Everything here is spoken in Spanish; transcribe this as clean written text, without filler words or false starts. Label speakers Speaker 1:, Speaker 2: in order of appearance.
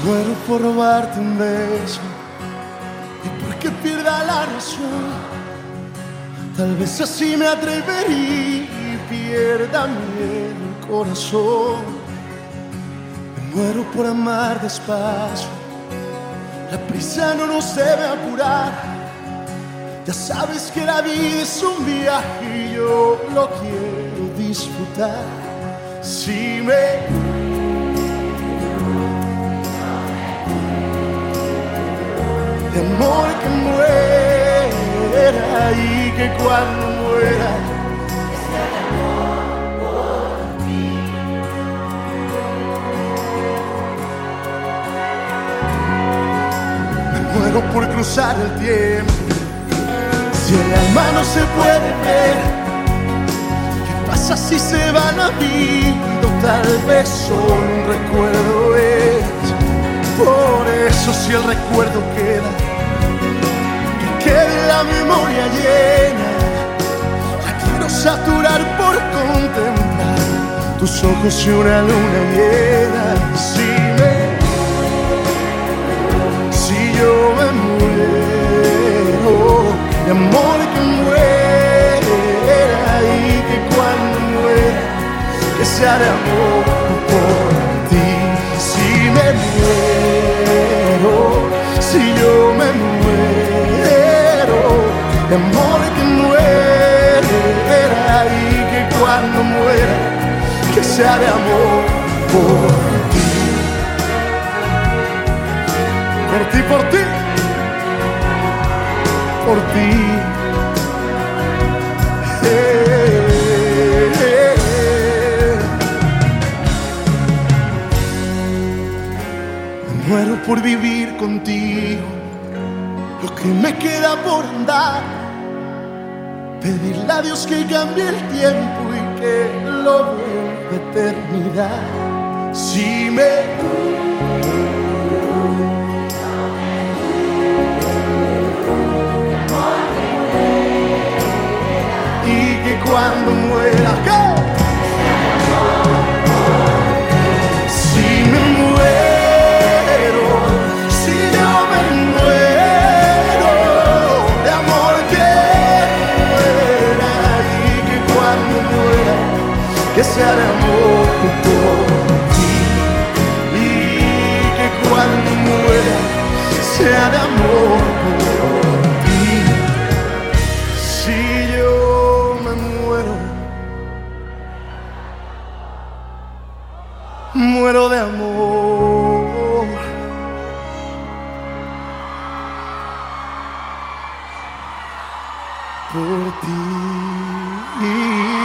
Speaker 1: Muero por robarte un beso y porque pierda la razón. Tal vez así me atrevería y pierda el corazón. Me muero por amar despacio. La prisa no nos debe apurar. Ya sabes que la vida es un viaje y yo lo quiero disfrutar. Si me de amor que muera y que cuando muera
Speaker 2: que sea de amor por ti.
Speaker 1: Me muero por cruzar el tiempo. Si el alma no se puede ver, ¿qué pasa si se va la vida? Tal vez solo un recuerdo es. Por eso si el recuerdo queda, que quede la memoria llena. La quiero saturar por contemplar tus ojos y una luna llena. Si yo me muero, de amor que muera y que cuando muera, que sea de amor por ti. Si me muero, si yo me muero, de amor que muera y que cuando muera, que sea de amor por ti. Por ti, por ti, por ti. Me muero por vivir contigo lo que me queda por andar. Pedirle a Dios que cambie el tiempo y que lo vuelva eternidad. Si me y que cuando muera, ¿qué? Si me muero, si yo me muero, de amor que muera y que cuando muera, que sea de amor por ti y que cuando muera, sea de amor por ti. Si yo me muero, muero de amor por ti.